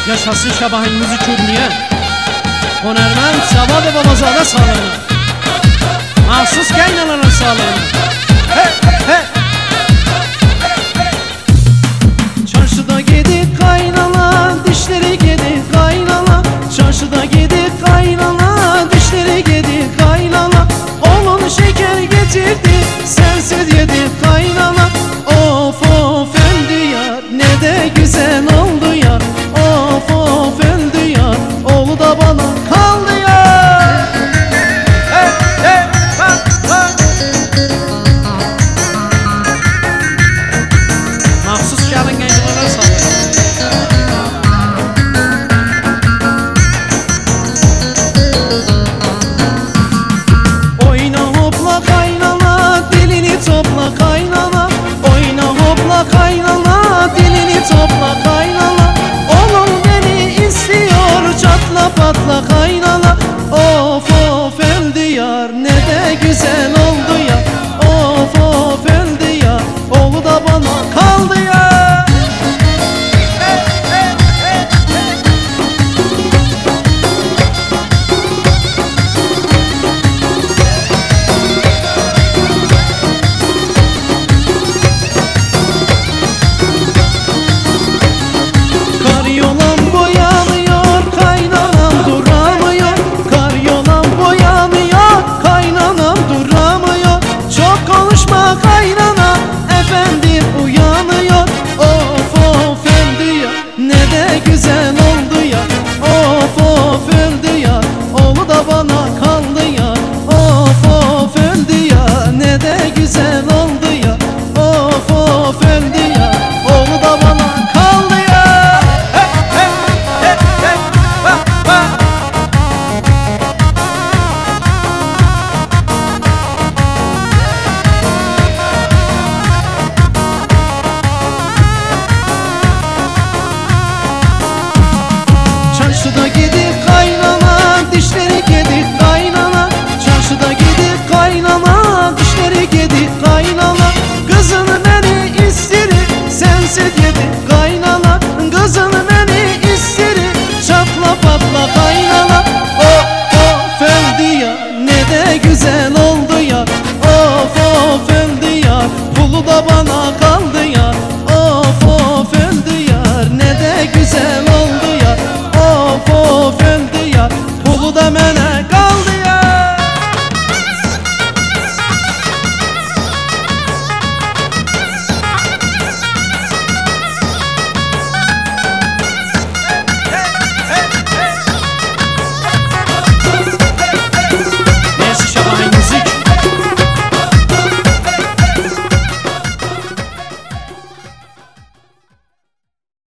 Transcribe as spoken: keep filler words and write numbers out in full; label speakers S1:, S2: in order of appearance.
S1: Yaşasın şabahimizi körmüyen Honermen Sabah ve Babazade sağlığına, mahsus kaynanaların sağlığına. He he. Çarşıda gedik kaynana, dişleri gedik kaynana. Çarşıda gedik kaynana, dişleri gedik kaynana. Oğlum şeker getirdi, sensiz yedik kaynana. Of of öldü yar, ne de güzel oldu yar. Of of öldü yar, oğlu da bana kaldı yar. Hey hey ha ha. Mahsus gelin gençlere sağlık. Oyna hopla kaynana, dilini topla kaynana. Oyna hopla kaynana, dilini topla kaynana. Oğlum beni istiyor, çatla patla kaynana. Of of öldü yar, ne de güzel oldu ya. Of of öldü ya, oğlu da bana kaldı ya. Hey, hey, hey, hey. Kar yolan boyanıyor, kaynanam duramıyor. Kar yolan boyanıyor, kaynanam duramıyor. Çok konuşma kaynana, efendim uyanıyor. Of of öldü ya, ne de güzel oldu ya. Of of öldü ya, oğlu da bana kaldı ya. Of of öldü ya, ne de güzel oldu ya. Of of öldü ya, oğlu da bana kaldı ya. Hey, hey, hey, hey, ha, ha. Çarşıda gidip kaynana, dişleri gedik kaynana. Çarşıda gidip kaynana,